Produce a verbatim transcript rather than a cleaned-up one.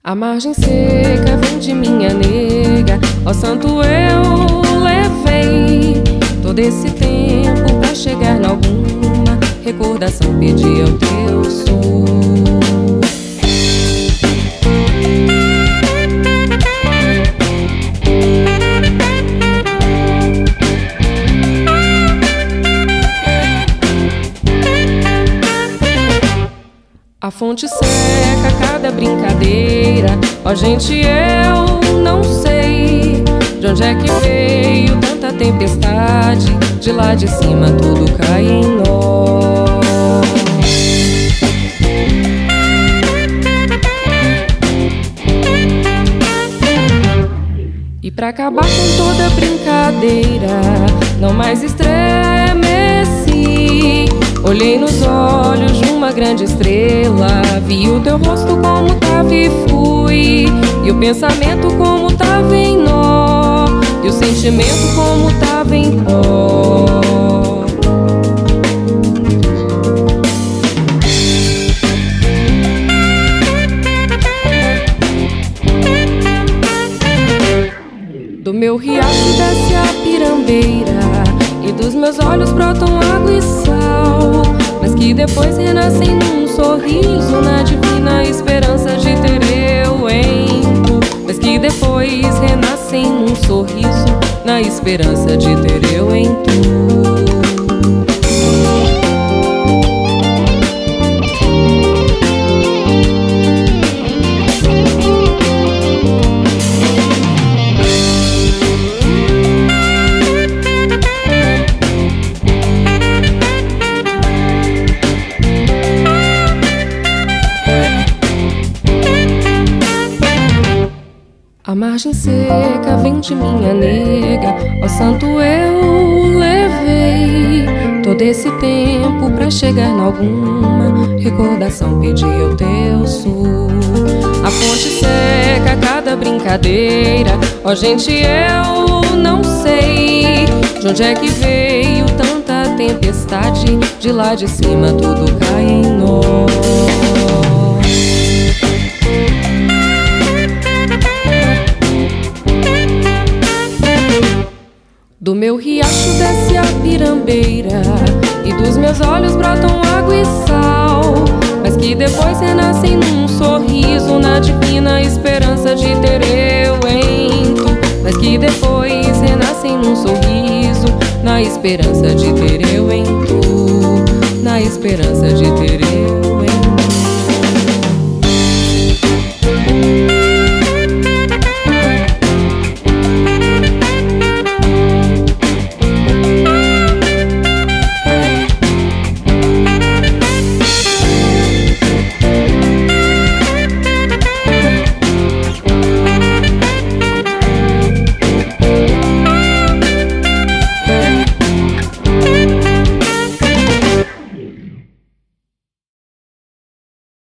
A margem seca vem de minha nega, ó santo eu levei todo esse tempo pra chegar em alguma recordação, pedi ao teu sul. A fonte seca, cada brincadeira, ó gente eu não sei de onde é que veio tanta tempestade, de lá de cima tudo cai em nós. E pra acabar com toda brincadeira, não mais estremeci. Olhei nos olhos de uma grande estrela, vi o teu rosto como tava e fui, e o pensamento como tava em nó, e o sentimento como tava em pó. Do meu riacho desce a pirambeira, e dos meus olhos brotam água e sal, mas que depois renascem num sorriso, na divina esperança de ter eu em tu. Mas que depois renascem num sorriso, na esperança de ter eu em tu. A margem seca vem de minha nega, ó santo eu levei todo esse tempo pra chegar em alguma recordação, pedi ao teu sul. A fonte seca, cada brincadeira, ó gente eu não sei de onde é que veio tanta tempestade, de lá de cima tudo cai em nós. Do meu riacho desce a pirambeira, e dos meus olhos brotam água e sal, mas que depois renascem num sorriso, na divina esperança de ter eu em tu. Mas que depois renascem num sorriso, na esperança de ter eu em tu, na esperança de ter eu